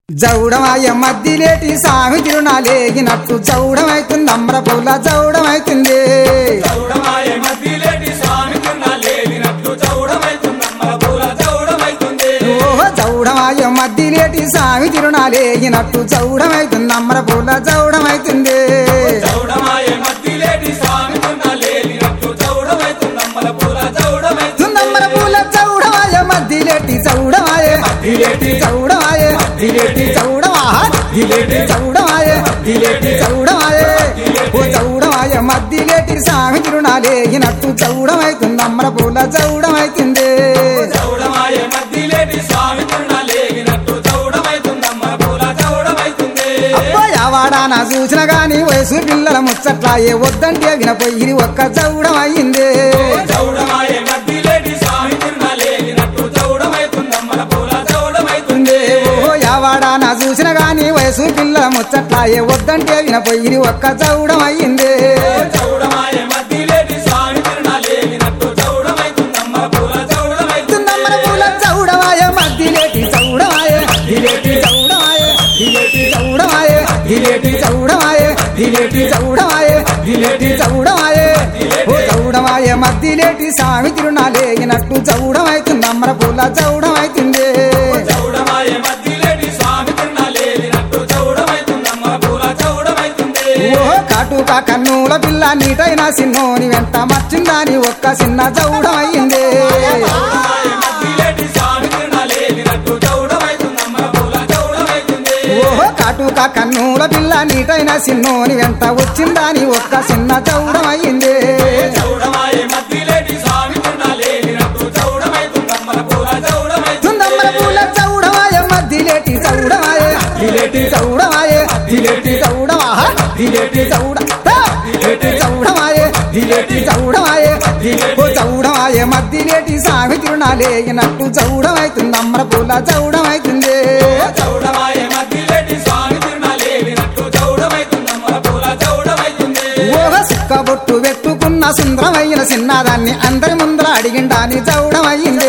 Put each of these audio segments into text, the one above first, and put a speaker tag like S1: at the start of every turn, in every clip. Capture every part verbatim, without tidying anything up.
S1: జౌడమాయ మద్దిలేటి సామి తిరునాలేగినట్టు జౌడమైతుంది అమ్రపుల జౌడమైతుంది
S2: జౌడమాయ మద్దిలేటి సామి తిరునాలేగినట్టు జౌడమైతుంది అమ్రపుల జౌడమైతుంది
S1: ఓహో జౌడమాయ మద్దిలేటి సామి తిరునాలేగినట్టు జౌడమైతుంది అమ్రపుల జౌడమైతుంది
S2: జౌడమాయ మద్దిలేటి సామి తిరునాలేగినట్టు జౌడమైతుంది అమ్రపుల జౌడమైతుంది
S1: అమ్రపుల జౌడమాయ మద్దిలేటి జౌడమాయ
S2: మద్దిలేటి
S1: జౌడమాయ మద్దిలేటి జౌడమాయ దిలేటి జౌడమాయ దిలేటి జౌడమాయ ఓ జౌడమాయ మద్దిలేటి సామి తిరునాలేగినట్టు జౌడమైతుంది అమ్రపుల జౌడమైతుంది
S2: జౌడమాయ మద్దిలేటి సామి తిరునాలేగినట్టు జౌడమైతుంది అమ్రపుల జౌడమైతుంది
S1: అబ్బాయావాడాన చూసిన గాని వయసు పిల్లల ముచ్చట్లాయే వద్దంటే వినపోయి ఒక్క జౌడమయ్యింది
S2: జౌడమాయ మద్దిలేటి సామి తిరునాలేగినట్టు జౌడమైతుంది అమ్రపుల జౌడమైతుంది
S1: ఓ యావాడాన చూసిన గాని వయసు పిల్లల ముచ్చట్లాయే వద్దంటే వినపోయి ఒక్క జౌడమయ్యింది
S2: జౌడమాయ మద్దిలేటి సామి తిరునాలేగినట్టు జౌడమైతుంది అమ్రపుల జౌడమైతుంది
S1: అమ్రపుల జౌడమాయ మద్దిలేటి జౌడమాయ దిలేటి జౌడమాయ దిలేటి జౌడమాయ దిలేటి జౌడమాయ దిలేటి జౌడమాయ దిలేటి జౌడమాయ ఓ జౌడమాయ మద్దిలేటి సామి తిరునాలేగినట్టు జౌడమైతుంది అమ్రపుల జౌడమైతుంది
S2: జౌడమాయ మద్దిలేటి సామి తిరునాలేగినట్టు జౌడమైతుంది అమ్రపుల జౌడమైతుంది
S1: ఓ కాటుక కన్నుల పిల్ల నీటైన సిన్నోని వెంట మర్చిందాని ఒక్క చిన్న జౌడమయ్యింది
S2: జౌడమాయ మద్దిలేటి సామి తిరునాలేగినట్టు జౌడమైతుంది అమ్రపుల జౌడమైతుంది
S1: ఓహో కాటుక కన్నుల పిల్ల నీటైన సిన్నోని వెంట వచ్చిందాని ఒక్క చిన్న జౌడమయ్యింది
S2: జౌడమాయ మద్దిలేటి సామి తిరునాలేగినట్టు జౌడమైతుంది అమ్రపుల జౌడమైతుంది
S1: తుందమ్మరపుల జౌడమాయ మద్దిలేటి జౌడమాయ దిలేటి జౌడమాయ దిలేటి జౌడమాయ దిలేటి జౌడ దిలేటి జౌడమాయ దిలేటి జౌడమాయ ఓ జౌడమాయ మద్దిలేటి సామి తిరునాలేగినట్టు జౌడమైతుంది అమ్రపుల జౌడమైతుంది
S2: జౌడమాయ మద్దిలేటి సామి తిరునాలేగినట్టు జౌడమైతుంది అమ్రపుల జౌడమైతుంది
S1: ఓహ సుక్కబొట్టు పెట్టుకున్న సుందరమైన చిన్నదాన్ని అందరి ముందర అడిగిండాని జౌడమయ్యింది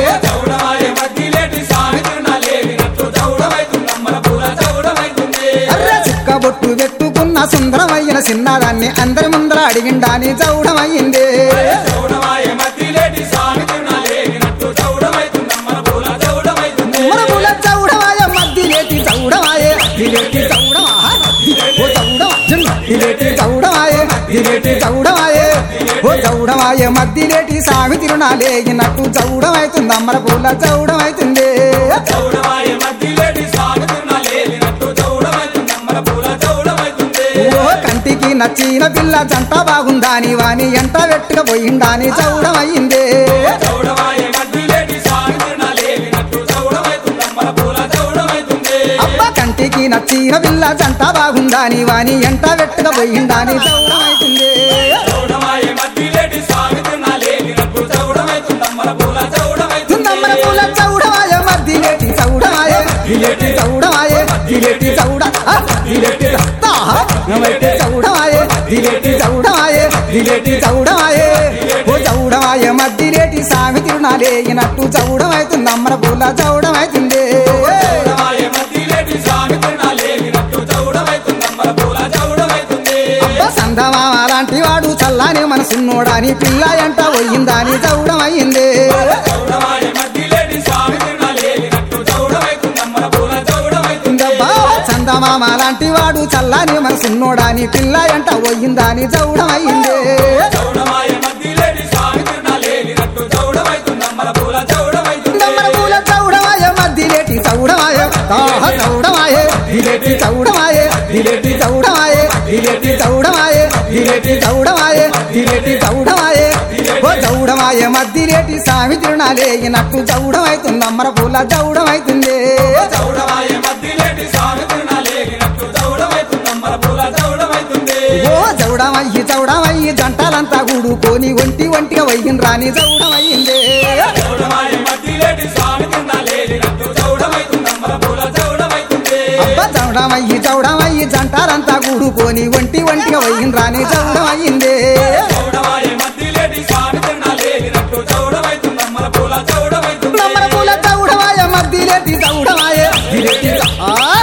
S2: జౌడమాయ మద్దిలేటి సామి తిరునాలేగినట్టు జౌడమైతుంది అమ్రపుల జౌడమైతుంది
S1: అర్ర చుక్కబొట్టు పెట్టుకున్న సుందరమైన చిన్నదాన్ని అందరి ముందర అడిగిండాని జౌడమయ్యింది
S2: జౌడమాయ మద్దిలేటి సామి తిరునాలేగినట్టు జౌడమైతుంది అమ్రపుల జౌడమైతుంది
S1: మరపుల జౌడమాయ మద్దిలేటి జౌడమాయ దిలేటి జౌడమాయ ఓ జౌడమాయ దిలేటి జౌడమాయ దిలేటి జౌడమాయ ఓ జౌడమాయ మద్దిలేటి సామి తిరునాలేగినట్టు జౌడమైతుంది అమరపుల జౌడమైతుంది
S2: జౌడమాయ మద్దిలేటి సామి తిరునాలేగినట్టు జౌడమైతుంది అమ్రపుల జౌడమైతుంది
S1: ఓ కంటికి నచ్చిన పిల్ల జంట బాగుందాని వాని ఎంట వెట్టుగా పోయిండాని జౌడమయ్యింది
S2: జౌడమాయ మద్దిలేటి సామి తిరునాలేగినట్టు జౌడమైతుంది అమ్రపుల జౌడమైతుంది
S1: అబ్బ కంటికి నచ్చిన పిల్ల జంట బాగుందాని వాని ఎంట వెట్టుగా పోయిండాని జౌడమైతుంది
S2: జౌడమాయ మద్దిలేటి సామి తిరునాలేగినట్టు జౌడమైతుంది అమ్రపుల జౌడమైతుంది
S1: తుందమ్మరపుల జౌడమాయ మద్దిలేటి జౌడమాయ దిలేటి జౌడమాయ దిలేటి జౌడ ఆ, దిలేటి రక్తా నమైతే జౌడమాయ దిలేటి జౌడమాయ దిలేటి జౌడమాయ ఓ జౌడమాయ మద్దిలేటి సామి తిరునాలేగినట్టు జౌడమైతుంది అమ్మరపుల జౌడమైతుంది
S2: జౌడమాయ మద్దిలేటి సామి తిరునాలేగినట్టు జౌడమైతుంది అమ్రపుల జౌడమైతుంది
S1: అబ్బ సందమామ లాంటి వాడు చల్లాని మనసున్నోడాని పిల్ల ఎంట పోయిందాని జౌడమయ్యింది
S2: జౌడమాయ మద్దిలేటి సామి తిరునాలేగినట్టు జౌడమైతుంది అమ్రపుల జౌడమైతుంది
S1: అబ్బా చందమామ లాంటి వాడు చల్లాని మనసున్నోడాని పిల్ల ఎంట పోయిందాని జౌడమయ్యింది
S2: జౌడమాయ మద్దిలేటి సామి తిరునాలేగినట్టు జౌడమైతుంది అమ్రపుల జౌడమైతుంది
S1: అమరపుల జౌడమాయ మద్దిలేటి జౌడమాయ తాహ జౌడమాయ దిలేటి జౌడమాయ దిలేటి జౌడమాయ దిలేటి జౌడమాయ దిలేటి జౌడమాయ దిలేటి జౌడమాయ ఓ జౌడమాయ మద్దిలేటి సామి తిరునాలేగినట్టు జౌడమైతుంది అమరపుల జౌడమైతుంది
S2: జౌడమాయ మద్దిలేటి సామి తిరునాలేగినట్టు జౌడమైతుంది అమ్రపుల జౌడమైతుంది
S1: ఓ జౌడమయ్యి జౌడమయ్యి జంటలంతా కూడుకొని ఒంటి ఒంటిగా వయ్యిండ్రాని జౌడమయ్యింది
S2: జౌడమాయ మద్దిలేటి సామి తిరునాలేగినట్టు జౌడమైతుంది అమ్రపుల జౌడమైతుంది
S1: అబ్బ జౌడమయ్యి జౌడమయ్యి జంటలంతా కూడుకొని ఒంటి ఒంటిగా వయ్యిండ్రాని జౌడమయ్యింది
S2: జౌడమాయ మద్దిలేటి సామి తిరునాలేగినట్టు జౌడమైతుంది అమ్రపుల జౌడమైతుంది
S1: అమరపుల జౌడమాయ మద్దిలేటి జౌడమాయ దిలేటి జౌ- ఆ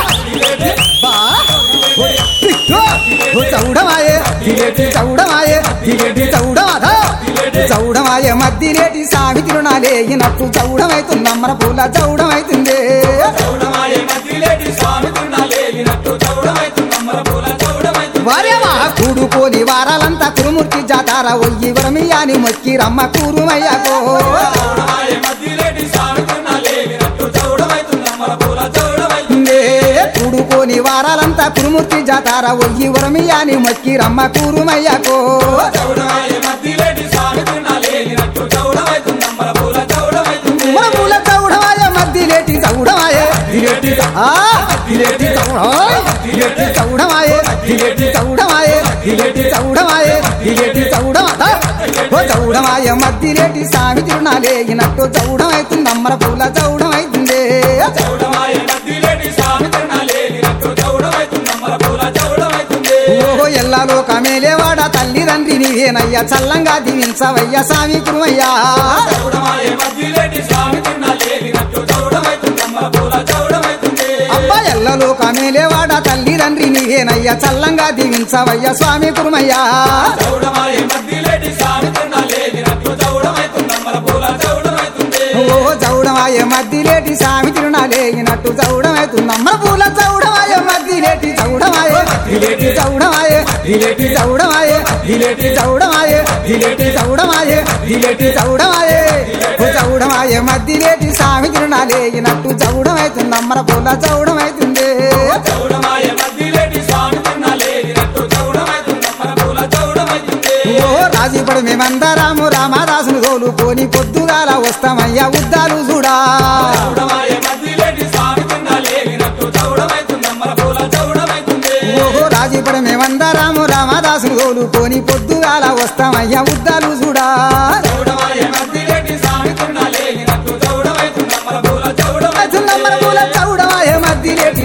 S1: చౌడమాయే మద్దిలేటి చౌడమాయే మద్దిలేటి చౌడమాధా చౌడమాయే మద్దిలేటి సామి తిరునాలేగినట్టు చౌడమైతుందమ్మర పూల చౌడమైతుందే
S2: చౌడమాయే మద్దిలేటి స్వామి తిరునాలేగినట్టు చౌడమైతుందమ్మర పూల చౌడమైతుంది
S1: వారేవా కూడుకోని వారాలంతా కురుమూర్తి జాతార ఒయ్యి వరమియాని మొక్కి రమ్మ కూరుమయ్యకో
S2: చౌడమాయే మద్దిలేటి స్వామి తిరునాలేగినట్టు చౌడమైతుందమ్మర పూల చౌడమైతుంది
S1: కూడుకోని వారాలంతా కురుమూర్తి జాతార ఒయ్యి వరమియాని మొక్కి రమ్మ కూరుమయ్యకో
S2: చౌడమాయే మద్దిలేటి స్వామి తిరునాలేగినట్టు చౌడమైతుందమ్మర పూల చౌడమైతుంది
S1: మన పూల చౌడమాయ మద్దిలేటి చౌడమాయే మద్దిలేటి ఆ మద్దిలేటి చౌడమాయ మద్దిలేటి చౌడమాయే మద్దిలేటి చౌడమాయే మద్దిలేటి చౌడమాయే మద్దిలేటి చౌడమాత ఓ చౌడమాయ మద్దిలేటి సామి తిరునాలేగినట్టు చౌడమైతుందమ్మర పూల చౌడమైతుందే
S2: చౌడమాయే మద్దిలేటి స్వామి తిరునాలేగినట్టు చౌడమైతుందమ్మర పూల చౌడమైతుంది
S1: ఓహో ఎల్లాలో కమేలేవాడ తల్లి తండ్రి నీవేనయ్యా చల్లంగా దీవించవయ్యా సామి కురుమయ్యా
S2: చౌడమాయే మద్దిలేటి స్వామి తిరునాలేగినట్టు చౌడమైతుందమ్మర పూల చౌడమైతుంది
S1: అబ్బా ఎల్లలో కమేలేవాడ తల్లి తండ్రి నీవేనయ్యా చల్లంగా దీవించవయ్యా స్వామి కురుమయ్యా
S2: చౌడమాయే మద్దిలేటి స్వామి తిరునాలేగినట్టు చౌడమైతుందమ్మర పూల చౌడమైతుంది
S1: ఓ చౌడమాయ మద్దిలేటి సామి తిరునాలేగినట్టు చౌడమైతుందమ్మ పూల చౌడమాయ మద్దిలేటి చౌడమాయ మద్దిలేటి చౌడమాయ మద్దిలేటి చౌడమాయ మద్దిలేటి చౌడమాయ మద్దిలేటి చౌడమాయ మద్దిలేటి చౌడమాయ ఓ చౌడమాయ మద్దిలేటి సామి తిరునాలేగినట్టు చౌడమైతుందమ్మర పూల చౌడమైతుందే
S2: చౌడమాయే మద్దిలేటి స్వామి తిరునాలేగినట్టు చౌడమైతుందమ్మర పూల చౌడమైతుంది
S1: ఓ రాజీపడు మేమందరాము రామదాసును తోలుకొని పొద్దుగాల వస్తామయ్యా ఉద్దాలు చూడా
S2: చౌడమాయే మద్దిలేటి స్వామి తిరునాలేగినట్టు చౌడమైతుందమ్మర పూల చౌడమైతుంది
S1: ఓహో రాజీపడు మేమందరాము రామదాసును తోలుకొని పొద్దుగాల వస్తామయ్యా ఉద్దాలు చూడా
S2: చౌడమాయే మద్దిలేటి స్వామి తిరునాలేగినట్టు చౌడమైతుందమ్మర పూల చౌడమైతుంది
S1: నంబర్ పూల చౌడమాయ మద్దిలేటి